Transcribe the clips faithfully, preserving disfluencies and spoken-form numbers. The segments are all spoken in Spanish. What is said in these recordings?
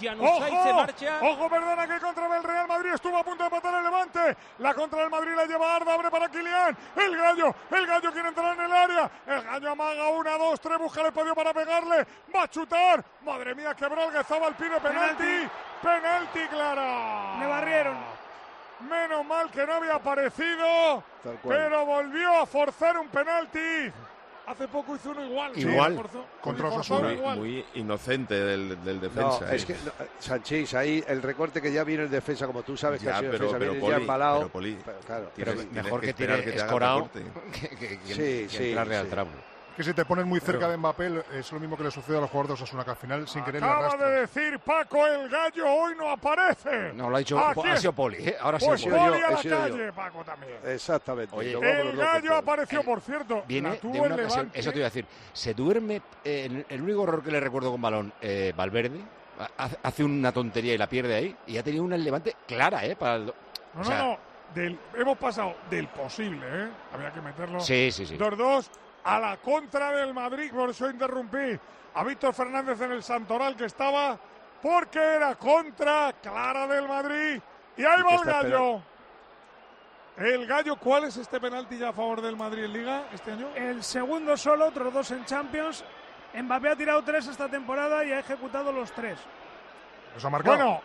Januzaj se marcha. Ojo, perdona, que contra del Real Madrid estuvo a punto de matar el Levante. La contra del Madrid la lleva Arda, abre para Kylian. El Gallo, el Gallo quiere entrar en el área. El Gallo amaga una, dos, tres, busca el espacio para pegarle. Va a chutar. Madre mía, quebró el Guezabal, pide penalti. Penalti, penalti clara. Le barrieron. Menos mal que no había aparecido, pero volvió a forzar un penalti. Hace poco hizo uno igual. Igual. Sí, forzó, contra Osasuna. Muy, muy inocente del, del defensa. No, es que, no, Sanchís, ahí el recorte que ya viene el defensa, como tú sabes, ya, que ha sido pero, defensa, pero, viene Poli, ya embalado. Pero, Poli, pero, claro, tienes, pero tienes mejor que, que tiene tiene escorado que, que, que, que, sí, que sí, entrarle sí. al tramo. Que si te pones muy cerca de Mbappé es lo mismo que le sucede a los jugadores de Osasuna, que al final sin querer le Acaba arrastran. de decir Paco, el Gallo hoy no aparece. No, lo ha dicho, Aquí ha sido Poli, ¿eh? Ahora sí. Pues Poli. Poli yo, a la he sido calle, yo. Paco también. Exactamente. Oye, el Gallo apareció, por cierto. Viene la tuvo de una el ocasión, Levante. eso te iba a decir, se duerme, eh, en el único error que le recuerdo con balón, eh, Valverde, hace, hace una tontería y la pierde ahí, y ha tenido una en Levante clara, ¿eh? Para el, No, o no, sea, no. Del, hemos pasado del posible, ¿eh? Había que meterlo. Sí, sí, sí. dos dos a la contra del Madrid, por eso interrumpí a Víctor Fernández en el Santoral, que estaba, porque era contra clara del Madrid. Y ahí va el Gallo. El Gallo, ¿cuál es este penalti ya a favor del Madrid en Liga este año? El segundo solo, otros dos en Champions. Mbappé ha tirado tres esta temporada y ha ejecutado los tres. ¿Los ha marcado? Bueno,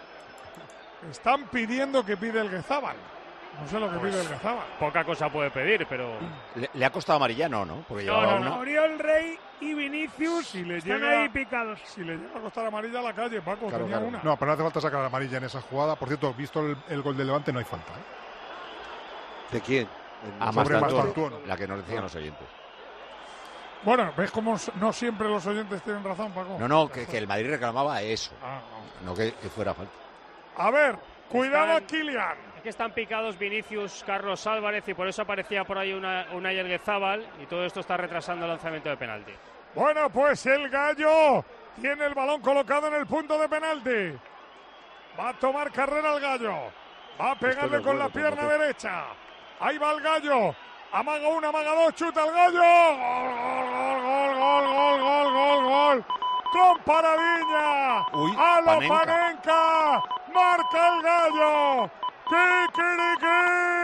están pidiendo que pide el Guezabal. No sé lo que pues, pide el Guezabal. Poca cosa puede pedir, pero... Le, le ha costado amarilla, no, ¿no? Porque No, llevaba no, una. Oriol Rey y Vinicius Si le están llega- ahí picados. Si le llega a costar amarilla a la calle, Paco, Claro, tenía claro. una. No, pero no hace falta sacar la amarilla en esa jugada. Por cierto, visto el, el gol del Levante, no hay falta, ¿eh? ¿De quién? A Sobre Mastantuono, Mastantuono. la que nos decían los oyentes. Bueno, ¿ves cómo no siempre los oyentes tienen razón, Paco? No, no, que, que el Madrid reclamaba eso, Ah, no. no que, que fuera falta. A ver, cuidado a Están- Kylian. Es que están picados Vinicius, Carlos Álvarez y por eso aparecía por ahí una, una Yerguezabal y todo esto está retrasando el lanzamiento de penalti. Bueno, pues el Gallo tiene el balón colocado en el punto de penalti. Va a tomar carrera el Gallo. Va a pegarle no con es la bueno, pierna Paco. derecha. Ahí va el Gallo. Amaga una, amaga dos, chuta el Gallo. Gol, gol, gol, gol, gol, gol, gol. Con Paradiña. Uy, a lo Panenka. Panenka. Marca el Gallo. ¡Kikiriki!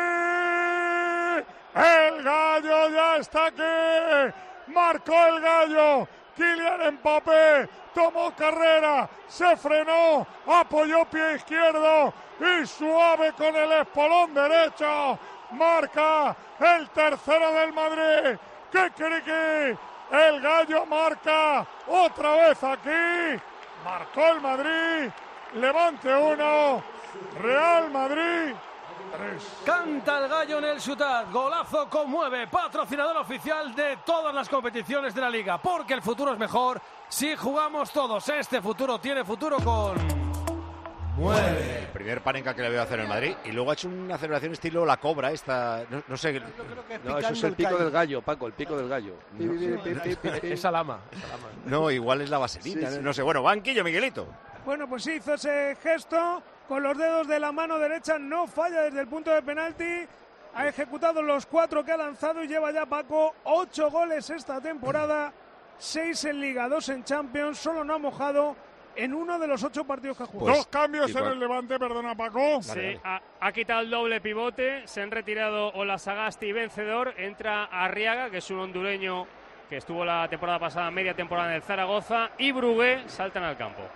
El Gallo ya está aquí. Marcó el Gallo. Kylian Mbappé tomó carrera, se frenó, apoyó pie izquierdo y suave con el espolón derecho. Marca el tercero del Madrid. ¡Kikiriki! El Gallo marca otra vez aquí. Marcó el Madrid. Levante uno. Real Madrid tres. Canta el Gallo en el Ciutat, golazo conmueve, patrocinador oficial de todas las competiciones de la Liga, porque el futuro es mejor si jugamos todos. Este futuro tiene futuro con... El primer Panenka que le veo hacer en el Madrid y luego ha hecho una celebración estilo la cobra esta, no, no sé. No, eso es el pico del gallo, Paco, el pico del gallo. Esa lama. No, igual es la vaselina, Sí, sí. no sé. Bueno, banquillo, Miguelito. Bueno, pues sí, hizo ese gesto con los dedos de la mano derecha, no falla desde el punto de penalti. Ha ejecutado los cuatro que ha lanzado y lleva ya, Paco, ocho goles esta temporada, seis en Liga, dos en Champions, solo no ha mojado en uno de los ocho partidos que ha jugado. Dos cambios en igual. el Levante, perdona Paco. Sí, ha, ha quitado el doble pivote, se han retirado Olasagasti vencedor, entra Arriaga, que es un hondureño que estuvo la temporada pasada, media temporada en el Zaragoza, y Brugué saltan al campo.